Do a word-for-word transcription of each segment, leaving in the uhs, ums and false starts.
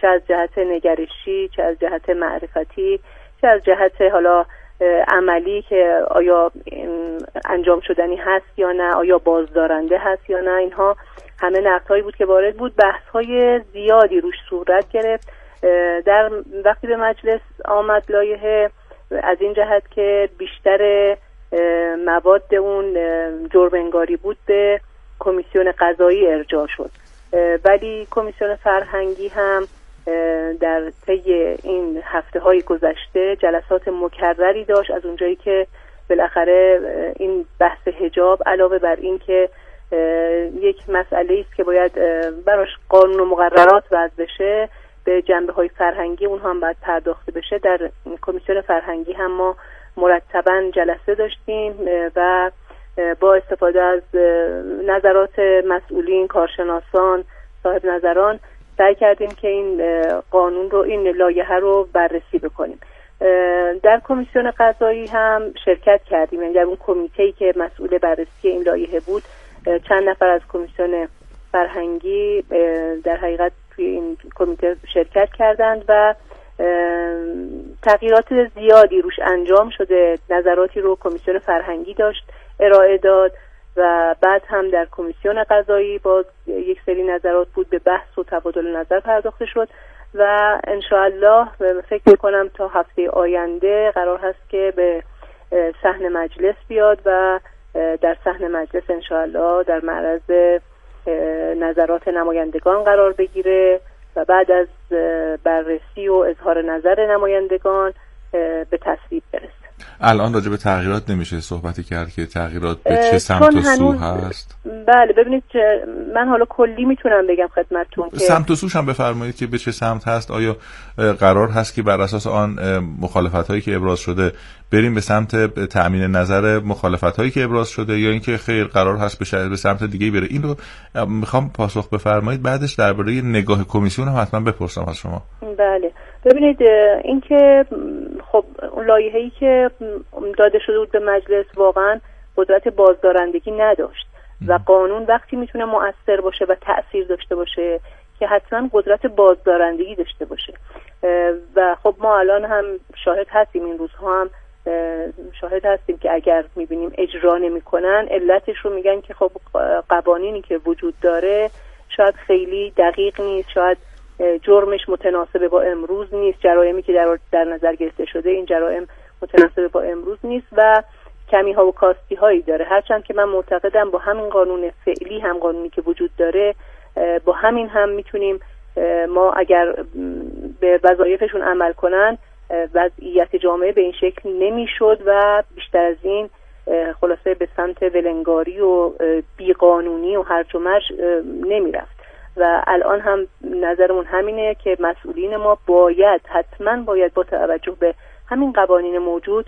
چه از جهت نگرشی، چه از جهت معرفتی، چه از جهت حالا عملی که آیا انجام شدنی هست یا نه، آیا بازدارنده هست یا نه. اینها همه نقدهایی بود که وارد بود. بحث‌های زیادی روش صورت گرفت. در وقتی به مجلس آمد لایحه، از این جهت که بیشتر مواد اون جرم انگاری بود به کمیسیون قضایی ارجاع شد، ولی کمیسیون فرهنگی هم در طی این هفته های گذشته جلسات مکرری داشت، از اونجایی که بالاخره این بحث حجاب علاوه بر این که یک مسئله است که باید براش قانون و مقررات وضع بشه، به جنبه های فرهنگی اونها هم باید پرداخته بشه. در کمیسیون فرهنگی هم ما مرتباً جلسه داشتیم و با استفاده از نظرات مسئولین، کارشناسان، صاحب نظران سعی کردیم که این قانون رو، این لایحه رو بررسی بکنیم. در کمیسیون قضایی هم شرکت کردیم، یعنی در اون کمیته‌ای که مسئول بررسی این لایحه بود چند نفر از کمیسیون فرهنگی در حقیقت توی این کمیته شرکت کردند و تغییرات زیادی روش انجام شده. نظراتی رو کمیسیون فرهنگی داشت ارائه داد و بعد هم در کمیسیون قضایی باز یک سری نظرات بود، به بحث و تبادل نظر پرداخته شد و انشاءالله فکر میکنم تا هفته آینده قرار هست که به صحن مجلس بیاد و در صحن مجلس انشاءالله در معرض نظرات نمایندگان قرار بگیره و بعد از بررسی و اظهار نظر نمایندگان به تصویب برسه. الان راجع به تغییرات نمیشه صحبتی کرد که تغییرات به چه سمت و سو هست؟ بله ببینید من حالا کلی میتونم بگم خدمتتون که سمت و سوش هم بفرمایید که به چه سمت هست. آیا قرار هست که بر اساس آن مخالفت هایی که ابراز شده بریم به سمت تأمین نظر مخالفت هایی که ابراز شده، یا اینکه خیر قرار هست به شاید به سمت دیگه بره؟ این رو میخوام پاسخ بفرمایید. بعدش درباره نگاه کمیسیون هم حتما بپرسم از شما. بله ببینید اینکه خب اون لایحه‌ای که داده شده بود به مجلس واقعا قدرت بازدارندگی نداشت و قانون وقتی میتونه مؤثر باشه و تأثیر داشته باشه که حتما قدرت بازدارندگی داشته باشه و خب ما الان هم شاهد هستیم، این روزها هم شاهد هستیم که اگر میبینیم اجرا نمیکنن علتش رو میگن که خب قوانینی که وجود داره شاید خیلی دقیق نیست، شاید جرمش متناسب با امروز نیست، جرائمی که در, در نظر گرفته شده این جرائم متناسب با امروز نیست و کمی ها و کاستی هایی داره. هرچند که من معتقدم با همین قانون فعلی، هم قانونی که وجود داره، با همین هم میتونیم ما اگر به وظایفشون عمل کنن وضعیت جامعه به این شکل نمیشد و بیشتر از این خلاصه به سمت ولنگاری و بیقانونی و هرج و مرج نمیرفت. و الان هم نظرمون همینه که مسئولین ما باید حتما باید با توجه به همین قوانین موجود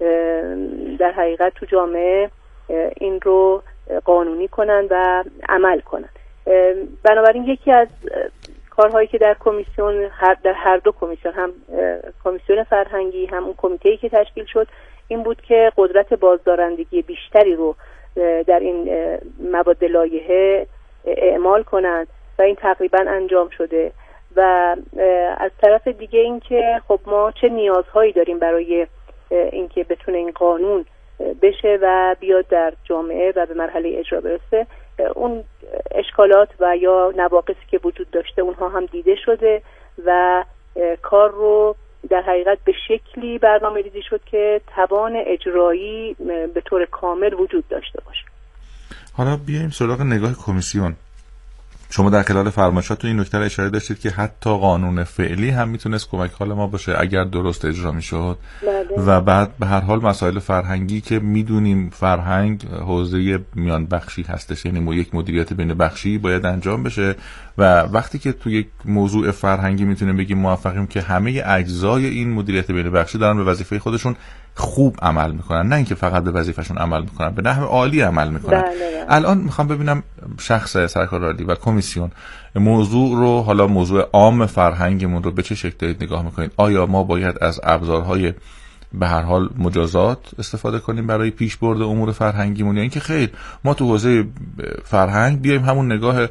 در حقیقت تو جامعه این رو قانونی کنن و عمل کنن. بنابراین یکی از کارهایی که در کمیسیون هر در هر دو کمیسیون، هم کمیسیون فرهنگی هم اون کمیته‌ای که تشکیل شد، این بود که قدرت بازدارندگی بیشتری رو در این مواد لایحه اعمال کنند و این تقریبا انجام شده. و از طرف دیگه این که خب ما چه نیازهایی داریم برای اینکه بتونه این قانون بشه و بیاد در جامعه و به مرحله اجرا برسه، اون اشکالات و یا نواقصی که وجود داشته اونها هم دیده شده و کار رو در حقیقت به شکلی برنامه ریزی شد که توان اجرایی به طور کامل وجود داشته باشه. حالا بیایم سراغ نگاه کمیسیون. شما در خلال فرمایشاتتون این نکته را اشاره داشتید که حتی قانون فعلی هم میتونست کمک حال ما باشه اگر درست اجرا میشد. و بعد به هر حال مسائل فرهنگی که میدونیم فرهنگ حوزه میان بخشی هستش، یعنی ما یک مدیریت بین بخشی باید انجام بشه و وقتی که تو یک موضوع فرهنگی میتونیم بگیم موفقیم که همه اجزای این مدیریت بین بخشی دارن به وظیفه خودشون خوب عمل میکنن، نه اینکه فقط به وظیفه‌شون عمل میکنن، به نحو عالی عمل میکنن. بله بله. الان میخوام ببینم شخص سرکار عالی و کمیسیون موضوع رو، حالا موضوع عام فرهنگمون رو به چه شکلی نگاه میکنید؟ آیا ما باید از ابزارهای به هر حال مجازات استفاده کنیم برای پیشبرد امور فرهنگیمون، یا اینکه خیر ما تو حوزه فرهنگ بیایم همون نگاه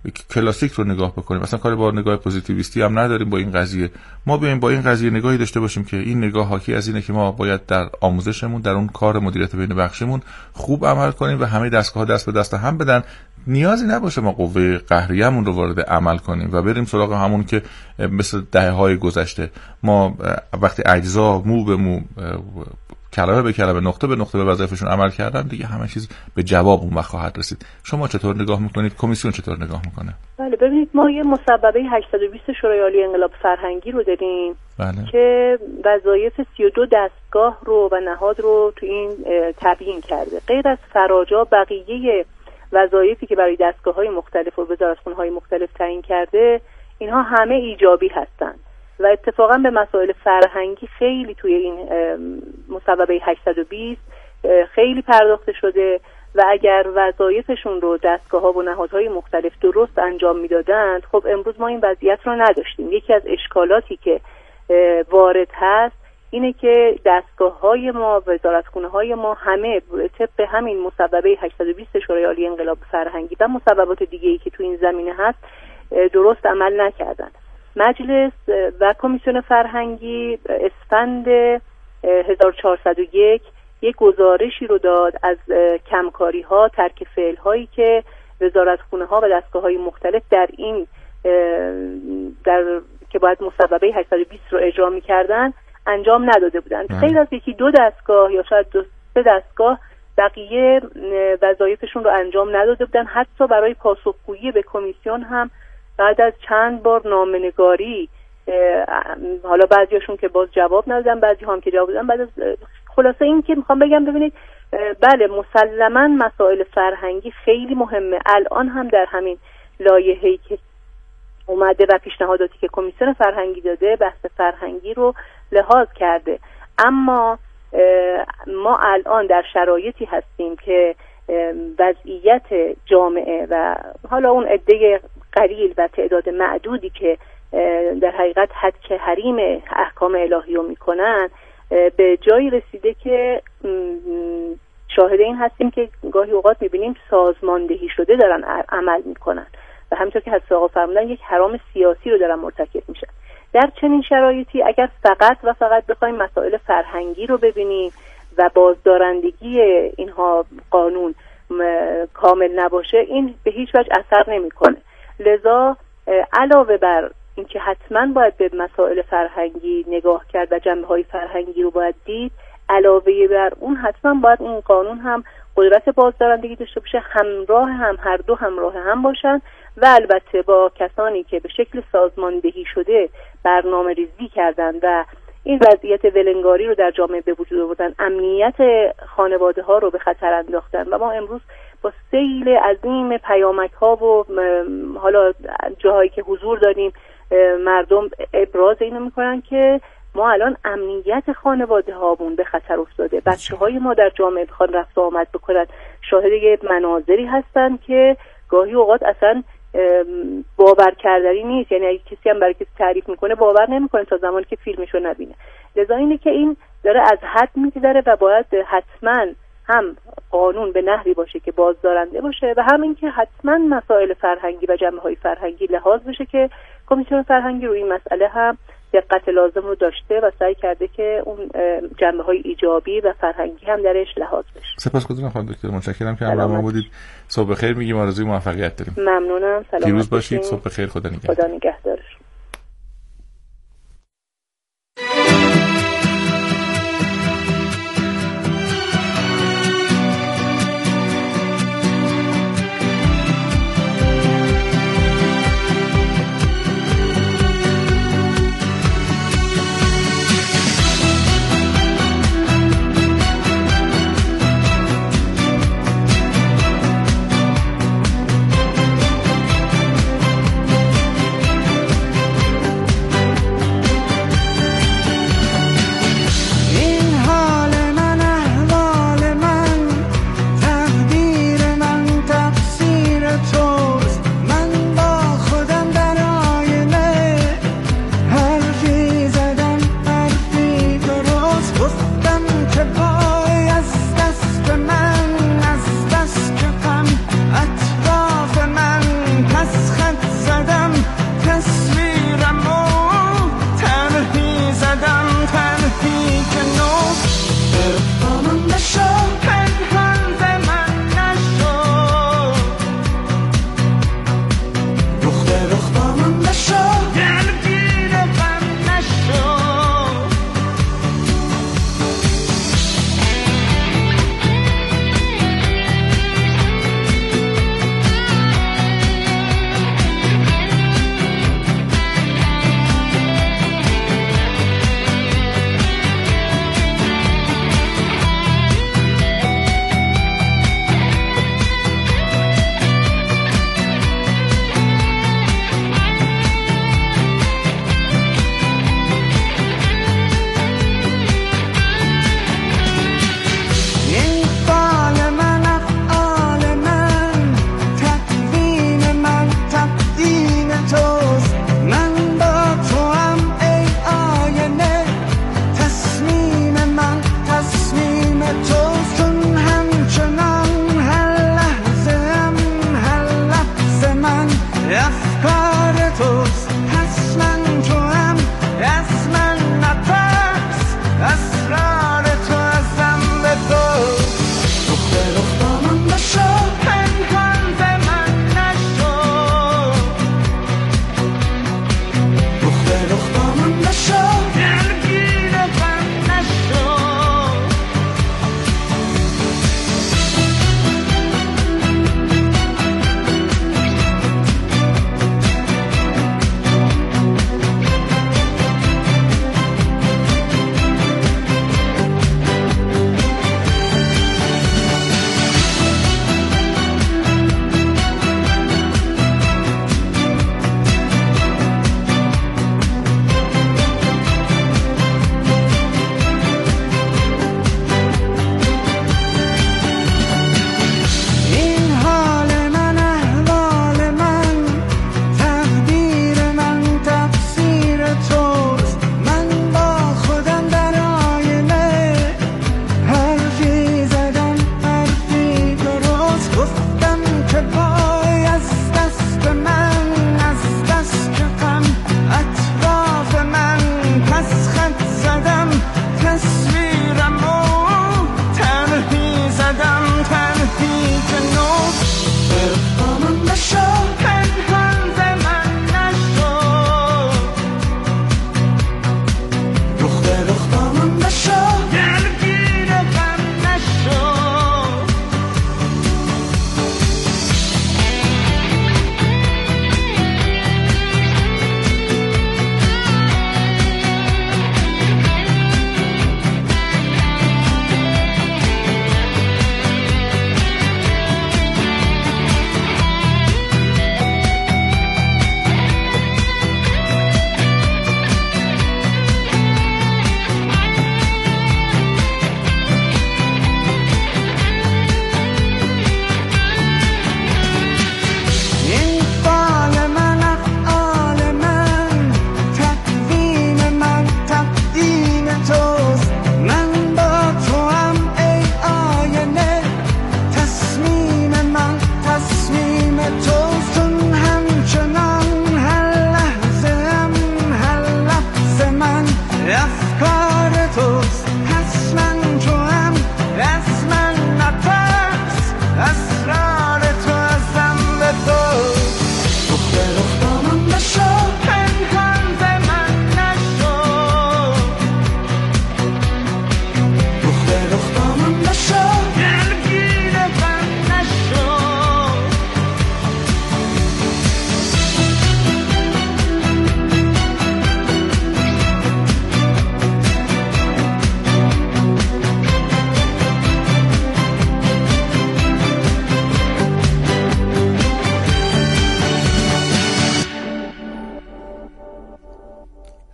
کلاسیک رو نگاه بکنیم، اصلا کار با نگاه پوزیتیویستی هم نداریم با این قضیه. ما بیایم با این قضیه نگاهی داشته باشیم که این نگاه حاکی از اینه که ما باید در آموزشمون، در اون کار مدیریت بین بخشمون خوب عمل کنیم و همه دستگاه‌ها دست به دست هم بدن. نیازی نباشه ما قوه قهریه‌مون رو وارد عمل کنیم و بریم سراغ همون که مثل دهه‌های گذشته ما وقتی اجزا مو به مو، کلمه به کلمه، نقطه به نقطه به وظایفشون عمل کردن، دیگه همه چیز به جواب اون وقت خواهد رسید. شما چطور نگاه میکنید؟ کمیسیون چطور نگاه میکنه؟ بله ببینید، ما یه مصوبه هشتصد و بیست شورای عالی انقلاب فرهنگی رو داریم بله. که وظایف سی و دو دستگاه رو و نهاد رو تو این تبیین کرده. غیر از فراجا بقیه وظایفی که برای دستگاه‌های مختلف و وزارتخونه‌های مختلف تعیین کرده، اینها همه ایجابی هستند و اتفاقا به مسائل فرهنگی خیلی توی این مصوبه هشتصد و بیست خیلی پرداخته شده و اگر وظایفشون رو دستگاه‌ها و نهادهای مختلف درست انجام میدادند، خب امروز ما این وضعیت رو نداشتیم. یکی از اشکالاتی که وارد هست اینه که دستگاه‌های ما، وزارتخونه‌های ما همه طبق همین مصوبه هشتصد و بیست شورای عالی انقلاب فرهنگی و مصوبات دیگه‌ای که تو این زمینه هست درست عمل نکردند. مجلس و کمیسیون فرهنگی اسفند هزار و چهارصد و یک یک گزارشی رو داد از کمکاری‌ها، ترک فعل‌هایی که وزارتخونه‌ها و دستگاه‌های مختلف در این در که باید مصوبه هشتصد و بیست رو اجرا می‌کردن انجام نداده بودند. خیلی از یکی دو دستگاه یا شاید دو سه دستگاه بقیه وظایفشون رو انجام نداده بودن. حتی برای پاسخگویی به کمیسیون هم بعد از چند بار نامه‌نگاری، حالا بعضیاشون که باز جواب ندادن، بعضی هم که جواب دادن، بعد از خلاصه این که میخوام بگم ببینید بله مسلماً مسائل فرهنگی خیلی مهمه. الان هم در همین لایحه‌ای که اومده و پیشنهاداتی که کمیسیون فرهنگی داده بحث فرهنگی رو لحاظ کرده، اما ما الان در شرایطی هستیم که وضعیت جامعه و حالا اون عده قلیل و تعداد معدودی که در حقیقت حد که حریم احکام الهی رو میکنن به جایی رسیده که شاهد این هستیم که گاهی اوقات میبینیم سازماندهی شده دارن عمل میکنن و همینطور که حضرت آقا فرمودن یک حرام سیاسی رو دارن مرتکب میشن. در چنین شرایطی اگر فقط و فقط بخوایم مسائل فرهنگی رو ببینیم و بازدارندگی اینها قانون کامل نباشه، این به هیچ وجه اثر نمیکنه. لذا علاوه بر اینکه حتما باید به مسائل فرهنگی نگاه کرد و جنبه‌های فرهنگی رو باید دید، علاوه بر اون حتما باید این قانون هم قدرت بازدارندگی داشته باشه، همراه هم هر دو همراه هم باشن و البته با کسانی که به شکل سازماندهی شده برنامه ریزی کردن و این وضعیت ولنگاری رو در جامعه به وجود آوردن، امنیت خانواده ها رو به خطر انداختن و ما امروز با سیل عظیم پیامک ها و حالا جاهایی که حضور داریم مردم ابراز اینو میکنن که ما الان امنیت خانواده هامون به خطر افتاده. بچه های ما در جامعه بخوان رفت و آمد بکنن شاهد یه مناظری هستن که گاهی اوقات اصلا باور کردنی نیست. یعنی اگه کسی هم برای کسی تعریف میکنه باور نمیکنه تا زمانی که فیلمشو نبینه. لذا اینه که این داره از حد میگذره و باید حتما هم قانون به نحوی باشه که بازدارنده باشه و هم این که حتما مسائل فرهنگی و جنبه‌های فرهنگی لحاظ بشه که کمیسیون فرهنگی روی این مسئله هم دقت لازم رو داشته و سعی کرده که اون جنبه‌های ایجابی و فرهنگی هم درش لحاظ بشه. سپاسگزارم خانم دکتر، متشکرم که همراه ما بودید. صبح بخیر میگیم، آرزوی موفقیت داریم. ممنونم. سلامت پیروز باشید. صبح بخیر. خدا نگهدار. خدا نگهدار.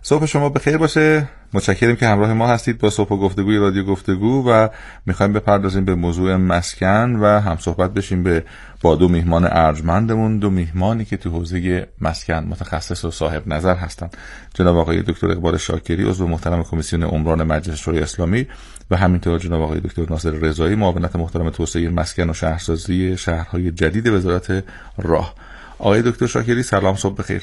صبح شما بخیر باشه. متشکرم که همراه ما هستید با صبح گفتگوی رادیو گفتگو و میخوایم بپردازیم به موضوع مسکن و هم صحبت بشیم به با دو میهمان ارجمندمون، دو میهمانی که تو حوزه مسکن متخصص و صاحب نظر هستند. جناب آقای دکتر اقبال شاکری، عضو محترم کمیسیون عمران مجلس شورای اسلامی، و همینطور جناب آقای دکتر ناصر رضایی، معاونت محترم توسعه مسکن و شهرسازی شهرهای جدید وزارت راه. آقای دکتر شاکری سلام، صبح بخیر.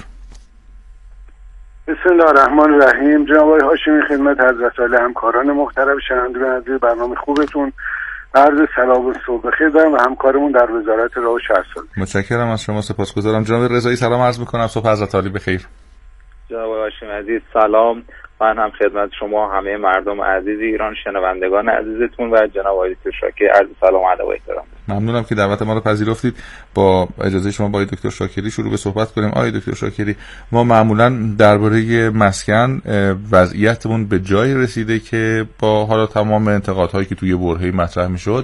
بسم الله الرحمن الرحیم. جناب آقای هاشمی، خدمت حضرت عالی همکاران محترم شنوندگان عزیز برنامه خوبتون عرض سلام و صبح بخیر دارم و همکارمون در وزارت راه و شهرسازی. متشکرم از شما، سپاسگزارم. جناب رضایی سلام عرض میکنم، صبح حضرت عالی بخیر. جناب آقای هاشمی عزیز سلام، من هم خدمت شما همه مردم عزیز ایران، شنوندگان عزیزتون و جناب آقای دکتر شاکری عرض سلام و ادب و احترام. ممنونم که دعوت ما رو پذیرفتید. با اجازه شما با آقای دکتر شاکری شروع به صحبت کنیم. آقای دکتر شاکری، ما معمولا درباره مسکن وضعیتمون به جای رسیده که با حالا تمام انتقادهایی که توی برهه‌ای مطرح میشد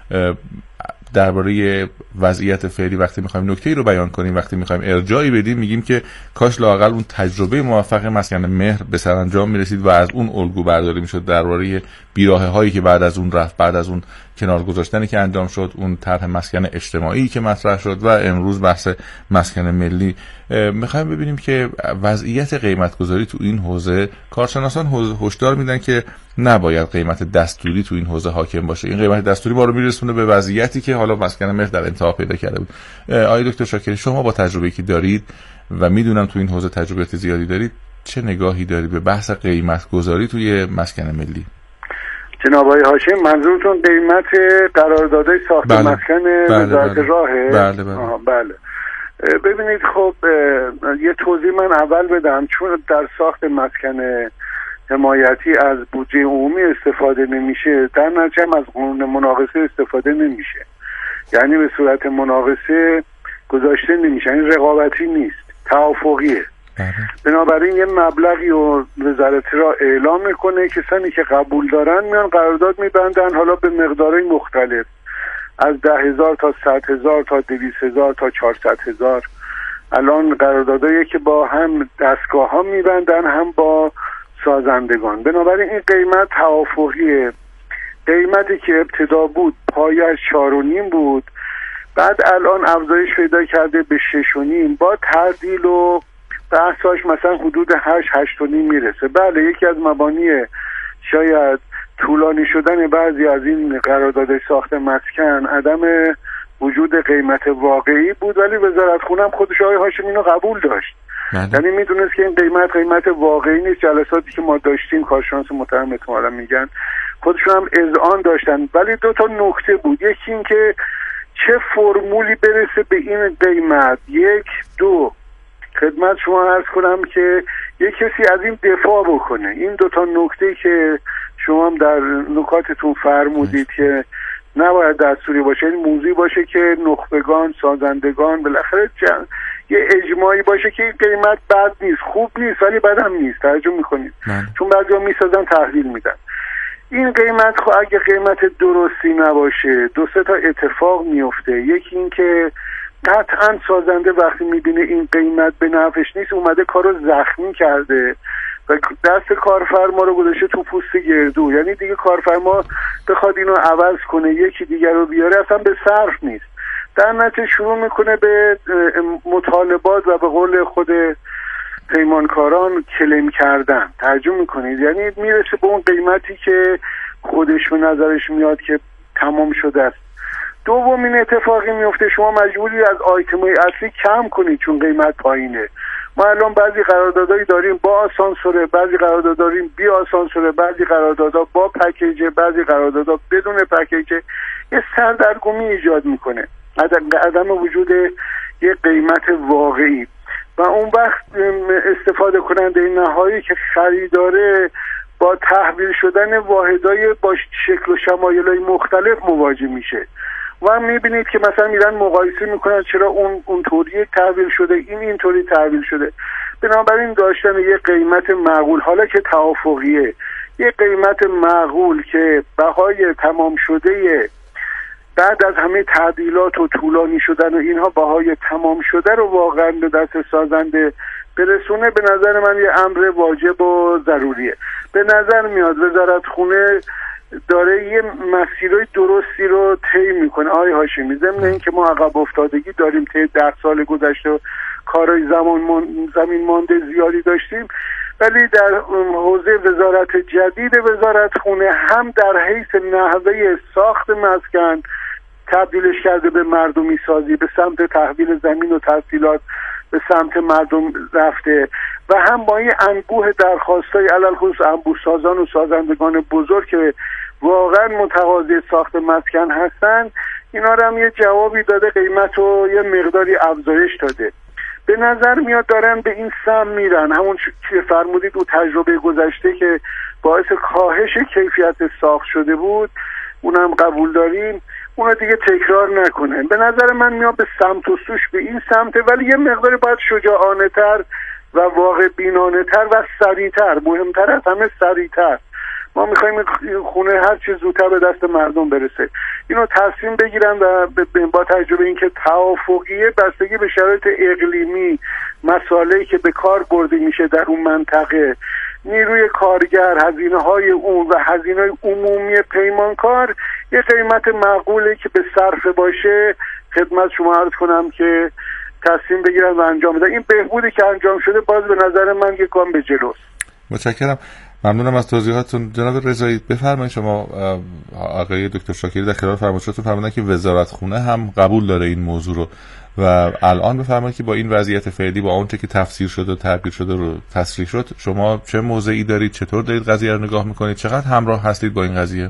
درباره وضعیت فعلی وقتی میخوایم نکته‌ای رو بیان کنیم، وقتی میخوایم ارجاعی بدیم، میگیم که کاش لااقل اون تجربه موفق مسکن مهر به سرانجام میرسید و از اون الگو برداری میشد درباره بیراهه‌هایی که بعد از اون رفت، بعد از اون کنار گذاشتنی که انجام شد، اون طرح مسکن اجتماعی که مطرح شد و امروز بحث مسکن ملی. میخوایم ببینیم که وضعیت قیمت گذاری تو این حوزه، کارشناسان هشدار میدن که نباید قیمت دستوری تو این حوزه حاکم باشه. این قیمت دستوری ما رو میرسونه به وضعیتی که حالا مسکن مهر در انتها پیدا کرده بود. آقای دکتر شاکری، شما با تجربه‌ای که دارید و میدونم تو این حوزه تجربیات زیادی دارید، چه نگاهی دارید به بحث قیمت گذاری توی مسکن ملی؟ جناب آقای هاشمی، منظورتون قیمت قراردادهای ساخت بله. مسکن بله وزارت بله. راهه؟ بله بله. آها بله. ببینید، خب یه توضیح من اول بدم. چون در ساخت مسکن حمایتی از بودجه عمومی استفاده نمیشه، در نتیجه هم از قانون مناقصه استفاده نمیشه، یعنی به صورت مناقصه گذاشته نمیشه، یعنی رقابتی نیست، توافقیه. بنابراین یه مبلغی رو وزارت را اعلام میکنه، کسانی که قبول دارن میان قرارداد میبندن، حالا به مقدارهای مختلف، از ده هزار تا صد هزار تا دویست هزار تا چهارصد هزار. الان قراردادایی که با هم دستگاه ها میبندن هم با سازندگان. بنابراین این قیمت توافقیه. قیمتی که ابتدا بود پایش چهار و نیم بود، بعد الان افزایش پیدا کرده به شش و نیم، با تعدیل و بحثاش مثلا حدود هشت هشت و نیم میرسه. بله، یکی از مبانی شاید طولانی شدن بعضی از این قرارداد ساخت مسکن عدم وجود قیمت واقعی بود، ولی وزارت خونه هم خودش آقای هاشمی اینو قبول داشت. یعنی میدونست که این قیمت قیمت واقعی نیست. جلساتی که ما داشتیم کارشناس محترم احتمالاً میگن خودشون هم اذعان داشتن، ولی دو تا نکته بود. یکی این که چه فرمولی برسه به این قیمت. یک دو خدمت شما عرض کنم که یک کسی از این دفاع بکنه. این دو تا نکته که شما هم در نکاتتون فرمودید که نباید دستوری باشه، این موضوعی باشه که نخبگان، سازندگان، بالاخره جن... یه اجماعی باشه که این قیمت بد نیست، خوب نیست، ولی بد هم نیست. توجه میکنید؟ چون بعضیا میسازن تحویل میدن. این قیمت خب اگه قیمت درستی نباشه دو سه تا اتفاق میفته. یکی این که قطعا سازنده وقتی میبینه این قیمت به نفعش نیست، اومده کارو زخمی کرده و دست کارفرما رو گذاشته تو پوست گردو. یعنی دیگه کارفرما بخواد اینو عوض کنه یکی دیگر رو بیاره اصلا به صرف نیست. در نتیجه شروع میکنه به مطالبات و به قول خود پیمانکاران کلیم کردن. ترجمه میکنید؟ یعنی میرسه به اون قیمتی که خودش به نظرش میاد که تمام شده است. دومین اتفاقی میفته شما مجبوری از آیتمای اصلی کم کنید چون قیمت پایینه. ما الان بعضی قراردادایی داریم با آسانسوره، بعضی قرارداد داریم بی آسانسوره، بعضی قراردادها با پکیج، بعضی قراردادها بدون پکیج. یه سردرگمی ایجاد میکنه، عدم وجود یه قیمت واقعی. و اون وقت استفاده کننده نهایی که خریداره با تحویل شدن واحدای با شکل و شمایل‌های مختلف مواجه میشه و میبینید که مثلا میرن مقایسه میکنن چرا اون اونطوری تحویل شده، این اینطوری تحویل شده. بنابراین داشتن یه قیمت معقول، حالا که توافقیه، یه قیمت معقول که بهای تمام شده بعد از همه تعدیلات و طولانی شدن و اینها بهای تمام شده رو واقعا به دست سازنده برسونه به نظر من یه امر واجب و ضروریه. به نظر میاد وزارت خونه داره یه مسیرهای درستی رو طی میکنه. آقای هاشمی، ضمن این که ما عقب افتادگی داریم طی ده سال گذشته و کارهای زمان من... زمین مانده زیادی داشتیم، ولی در حوزه وزارت جدید وزارت خونه هم در حیث نحوه ساخت مسکن تبدیلش کرده به مردمی سازی، به سمت تحویل زمین و تحصیلات به سمت مردم رفته و هم با این انبوه درخواستای علل خصوص انبوه سازان و سازندگان بزرگ که واقعا متقاضی ساخت مسکن هستن، اینا رو هم یه جوابی داده، قیمت رو یه مقداری افزایش داده. به نظر میاد دارن به این سم میرن، همون که فرمودید اون تجربه گذشته که باعث کاهش کیفیت ساخت شده بود اونم قبول داریم، اونو دیگه تکرار نکنه. به نظر من میاد به سمت و سوش به این سمته، ولی یه مقداری باید شجاعانه تر و واقع بینانه تر و سریعتر، مهمتر از همه سریعتر. ما میخوایم خونه هر چیز زودتر به دست مردم برسه. اینو تصمیم بگیرن و با تجربه اینکه توافقیه بستگی به شرایط اقلیمی، مسائلی که به کار برده میشه در اون منطقه، نیروی کارگر، هزینه های اون و هزینه های عمومی پیمانکار، یه قیمت معقوله که به صرف باشه. خدمت شما عرض کنم که تصمیم بگیرن و انجام بدن. این بهبودی که انجام شده باز به نظر من یک گام به جلوست. متشکرم، ممنونم از توضیحاتتون. جناب رضایی بفرمایید، شما آقای دکتر شاکری در خلال فرمایشاتون فرمودن که وزارت خونه هم قبول داره این موضوع رو و الان بفرمایید که با این وضعیت فعلی، با اون چه که تفسیر شده و تعبیر شده رو تصریح شد، شما چه موضعی دارید؟ چطور دارید قضیه رو نگاه میکنید؟ چقدر همراه هستید با این قضیه؟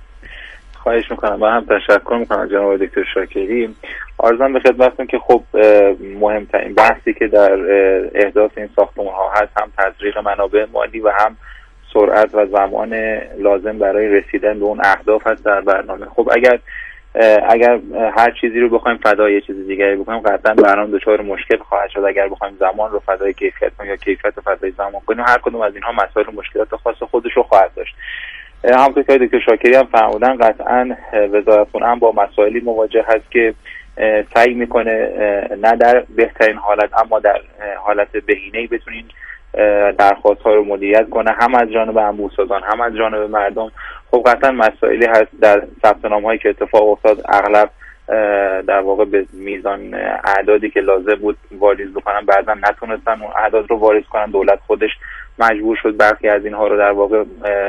خواهش میکنم. من هم تشکر میکنم جناب دکتر شاکری. عرضم به خدمتتون که خب مهمترین بحثی که در احداث این ساختمان ها هست هم تزریق منابع مالی و هم سرعت و زمان لازم برای رسیدن به اون اهداف هست در برنامه. خب اگر اگر هر چیزی رو بخوایم فدای یه چیز دیگری بکنیم، قطعا برنامه دچار مشکل خواهد شد. اگر بخوایم زمان رو فدای کیفیت کنیم یا کیفیت رو فدای زمان کنیم، هر کدوم از اینها مسائل و مشکلات خاص خودش رو خواهد داشت. همونطور که دکتر شاکری هم فرمودن، قطعا وزارت خونه هم با مسائلی مواجه هست که سعی میکنه نه در بهترین حالت اما در حالت بهینه‌ای بتونین درخواست ها رو مدیریت کنه، هم از جانب انبوه‌سازان هم از جانب مردم. خب قطعا مسائلی هست در ثبت نام هایی که اتفاق افتاد، اغلب در واقع به میزان اعدادی که لازم بود واریز بکنن بعضا نتونستن اون اعداد رو واریز کنن. دولت خودش مجبور شد برخی از اینها رو در واقع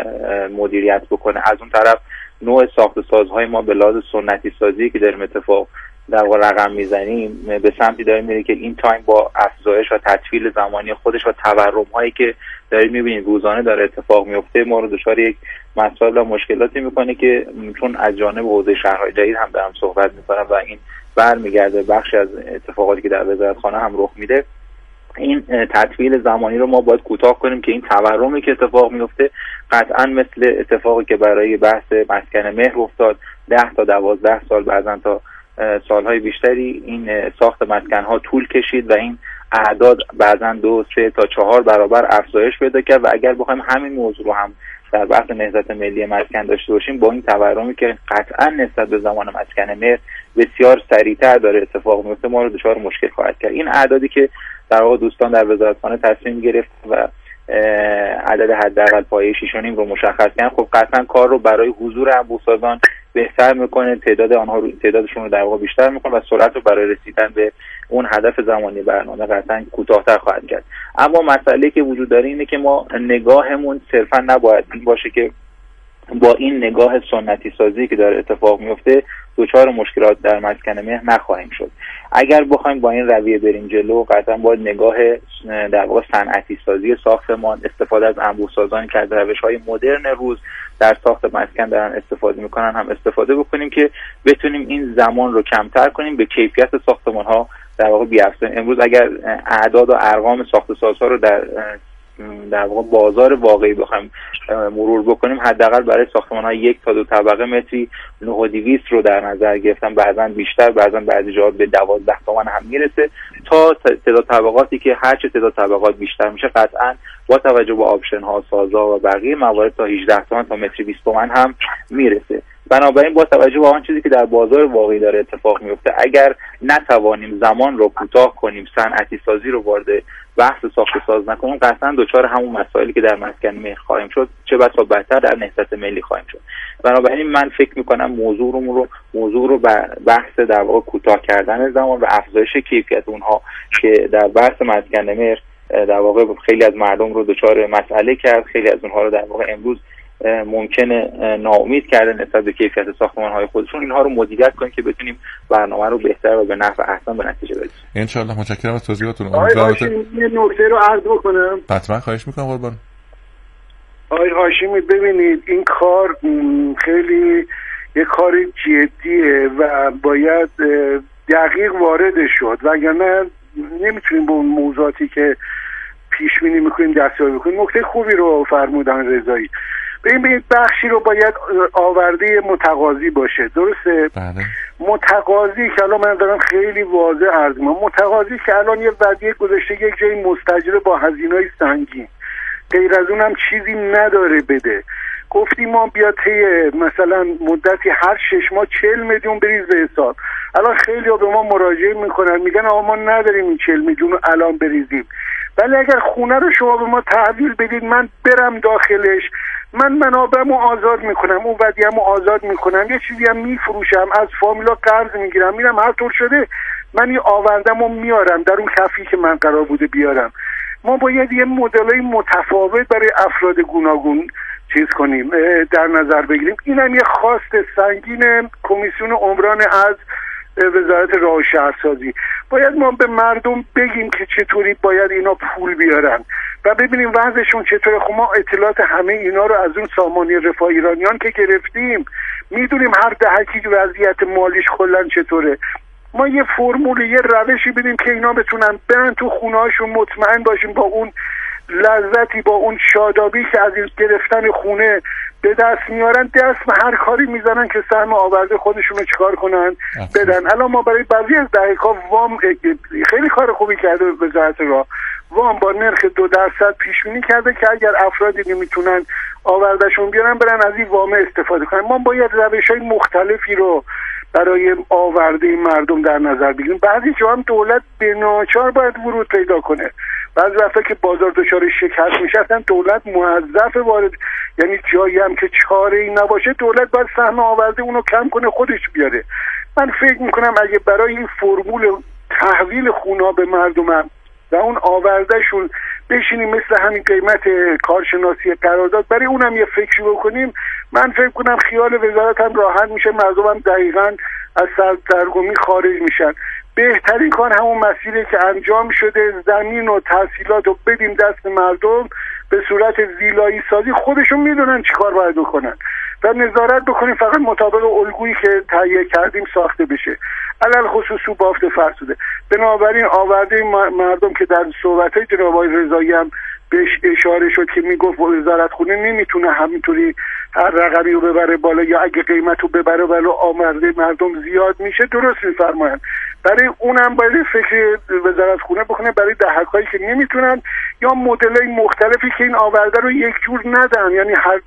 مدیریت بکنه. از اون طرف نوع ساخت سازهای ما به لحاظ سنتی سازی که داریم اتفاق در واقع رقم میزنیم به سمتی داره میره که این تایم با افزایش و تطویل زمانی خودش و تورم هایی که دارید میبینید روزانه داره اتفاق میفته، ما رو دچار یک مسائل و مشکلاتی میکنه که چون از جانب حوزه شهرهای جدید هم دارم صحبت میکنم و این برمیگرده بخشی از اتفاقاتی که در وزارتخانه هم رخ میده، این تطویل زمانی رو ما باید کوتاه کنیم که این تورمی که اتفاق میفته قطعا مثل اتفاقی که برای بحث مسکن مهر افتاد، ده تا دوازده سال بعضا تا سالهای بیشتری این ساخت مسکن‌ها طول کشید و این اعداد بعضا دو سه تا چهار برابر افزایش پیدا کرد. و اگر بخوایم همین موضوع رو هم در بحث نهضت ملی مسکن داشته باشیم، با این تورمی که قطعا نسبت به زمان مسکن مهر بسیار سریعتر داره اتفاق میفته، ما رو دچار مشکل خواهد کرد. این اعدادی که در واقع دوستان در وزارتخانه تصمیم گرفت و عدد حداقل پایه شش و نیم رو مشخص کردن، خب قطعا کار رو برای حضور انبوه‌سازان بهتر میکنه، تعداد آنها رو تعدادشون رو در واقع بیشتر میکنه و سرعت رو برای رسیدن به اون هدف زمانی برنامه قطعا کوتاه‌تر خواهد کرد. اما مسئله که وجود داره اینه که ما نگاهمون صرفا نباید این باشه که با این نگاه سنتی سازی که داره اتفاق میفته دچار مشکلات در مسکن مهر نخواهیم شد. اگر بخوایم با این رویه بریم جلو، قطعا باید نگاه در واقع صنعتی سازی ساختمان، استفاده از انبوه‌سازانی که از روش‌های مدرن روز در ساخت مسکن دارن استفاده میکنن هم استفاده بکنیم که بتونیم این زمان رو کمتر کنیم، به کیفیت ساختمان‌ها در واقع بیافزاییم. امروز اگر اعداد و ارقام ساخت سازها رو در در واقع بازار واقعی بخوایم مرور بکنیم، حداقل برای ساختمان‌های یک تا دو طبقه متری نه و دویست رو در نظر گرفتن، بعضا بیشتر، بعضا بعضی جاها به دوازده تومن هم میرسه، تا تعداد طبقاتی که هر چه تعداد طبقات بیشتر میشه قطعا با توجه به آپشن ها، سازها و بقیه موارد تا هجده تومن تا متری بیست تومن هم میرسه. بنابراین با توجه به آن چیزی که در بازار واقعی داره اتفاق میفته، اگر نتوانیم زمان رو کوتاه کنیم، صنعتی سازی رو وارد بحث ساخت و ساز نکنیم، قطعا دچار همون مسائلی که در مسکن مهر خواهیم شد، چه بسا بدتر در نهضت ملی خواهیم شد. بنابراین من فکر میکنم موضوع رو رو موضوع رو بحث در واقع کوتاه کردن زمان و افزایش کیفیت اونها که در بحث مسکن مهر در واقع خیلی از مردم رو دچار مسئله کرد، خیلی از اونها رو در واقع امروز ممکنه ناامید کرده نسبت به کیفیت ساختمان‌های خودشون، اینها رو مدیریت کنیم که بتونیم برنامه رو بهتر و به نفع احسن به نتیجه برسونیم. ان شاء الله. متشکرم از توضیحاتتون. آقای هاشمی یه نکته رو عرض بکنم. حتما، خواهش می‌کنم قربان. آقای هاشمی ببینید این کار خیلی یه کار جدیه و باید دقیق وارد شد، وگرنه نمیتونیم به اون موضوعاتی که پیش بینی میکنیم دستیابی بکنیم. نکته خوبی رو فرمودن رضایی. ببینید بخشی رو باید آورده متقاضی باشه، درسته؟ بله. متقاضی که الان من دارم خیلی واضح عرض می‌کنم، متقاضی که الان یه ودیعه گذاشته یک جای مستاجره با هزینه‌های سنگین، غیر از اونم چیزی نداره بده. گفتیم ما بیا طی مثلا مدتی هر شش ماه چهل میلیون بریز به حساب. الان خیلی ها به ما مراجعه میکنن میگن آقا ما نداریم این چهل میلیون رو الان بریزیم، ولی اگر خونه رو شما به ما تحویل بدید من برم داخلش، من منابعمو آزاد میکنم، اون ودیعمو آزاد میکنم، یه چیزی هم میفروشم، از فامیلا قرض میگیرم، میرم هر طور شده من این آوردمو میارم در اون کفی که من قرار بوده بیارم. ما باید یه مدلای متفاوت برای افراد گوناگون چیز کنیم، در نظر بگیریم. این هم یه خواست سنگین کمیسیون عمران از وزارت راه و شهرسازی. باید ما به مردم بگیم که چطوری باید اینا پول بیارن و ببینیم وضعشون چطوره. خب ما اطلاعات همه اینا رو از اون سامانه رفاه ایرانیان که گرفتیم، میدونیم هر دهکی وضعیت مالیش کلا چطوره. ما یه فرمول، یه روشی بدیم که اینا بتونن برن تو خونه‌هاشون، مطمئن باشیم با اون لذتی، با اون شادابی که از گرفتن خونه به دست میارن، دست به هر کاری میزنن که سهم آورده خودشون رو چیکار کنن بدن. الان ما برای بعضی از دهک‌ها وام خیلی کار خوبی کرده وزارت راه، وام با نرخ دو درصد پیش بینی کرده که اگر افرادی نمیتونن آوردهشون بیارن برن از این وام استفاده کنن. ما باید روش‌های مختلفی رو برای آورده مردم در نظر بگیریم. بعضی جا هم دولت به ناچار باید ورود پیدا کنه، بعضی وقتا که بازار دچار شکست میشه اصلا دولت موظف وارد، یعنی جایی هم که چاره ای نباشه دولت باید سهم آورده اونو کم کنه خودش بیاره. من فکر میکنم اگه برای این فرمول تحویل خونه به مردم هم و اون آوردهشون بشینیم مثل همین قیمت کارشناسی قرارداد برای اونم یه فکری بکنیم، من فکر کنم خیال وزارت هم راحت میشه، مردم هم دقیقاً از سردرگمی خارج میشن. بهترین کار همون مسیری که انجام شده، زمین و تحصیلات رو بدیم دست مردم به صورت ویلایی سازی، خودشون میدونن چی کار باید بکنن و نظارت بکنیم فقط مطابق الگویی که تهیه کردیم ساخته بشه، علل خصوص تو بافت فرسوده. بنابراین آورده مردم که در صحبت‌های جناب آقای رضایی هم بهش اشاره شد که میگفت وزارت خونه نمیتونه همینطوری هر رقمی رو ببره بالا یا اگه قیمت رو ببره بالا آمرده مردم زیاد میشه، درست میفرمایند. برای اونم باید فکر وزارت خونه بکنه برای دهک‌هایی که نمیتونن یا مدل‌های مختلفی که این آورده رو یک جور ندن، یعنی هر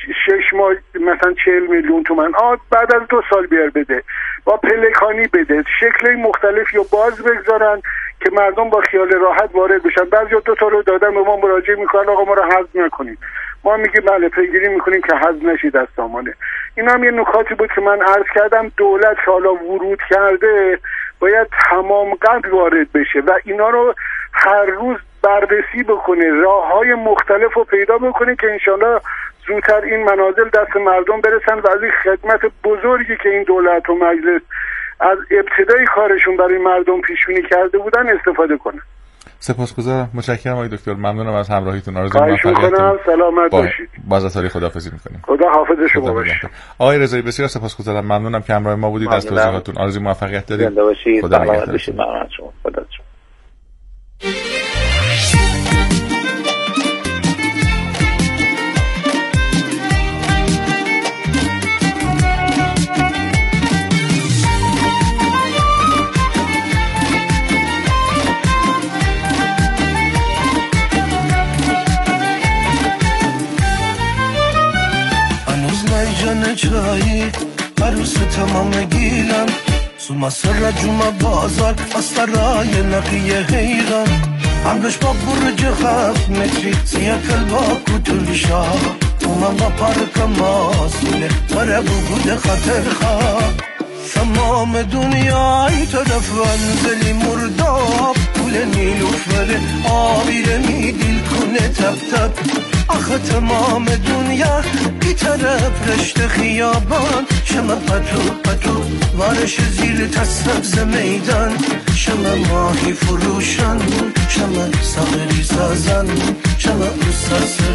شش ماه مثلا چهل میلیون تومان آ بعد از دو سال بیار بده، با پلکانی بده، شکل مختلفی رو باز بگذارن که مردم با خیال راحت وارد بشن. بعضی دو تا رو دادن به ما مراجعه میکنن آقا ما رو حذف نکنید، ما میگیم بله پیگیری میکنیم که حذف نشید از سامانه. این هم یه نکاتی بود که من عرض کردم. دولت که حالا ورود کرده باید تمام قد وارد بشه و اینا رو هر روز بررسی بکنه، راههای مختلف رو پیدا بکنه که انشالله زودتر این منازل دست مردم برسن و از این خدمت بزرگی که این دولت و مجلس از ابتدای کارشون برای مردم پیشبینی کرده بودن استفاده کنن. سپاسگزارم، متشکرم آقای دکتر، ممنونم از همراهیتون. آرزوی موفقیت. سلامت باشید. باز از تاریخ خداحافظی می‌کنیم. خدا حافظ شما باشه. آقای رضایی بسیار سپاسگزارم، ممنونم که همراه ما بودید، از توضیحاتون. آرزوی موفقیت دارید. زنده باشید. خدا سلامت باشید. ممنون از شما. خدا شما. جای عروس تمام گیلم سوما سر جمعه بازار استرای نقیه حیران عمرش با برج هفت متری سیه کلبا کتل شاه اومم با پارک ماسونه بره بگود خطر خواه تمام دنیای طرف انزلی مرداب پول نیلوفر آبیره می دیل کنه تب تب آخه تمام دنیا بی طرف رشت خیابان شما پتو پتو وارش زیر تسبز میدان شما ماهی فروشان شما ساغری سازن شما استاس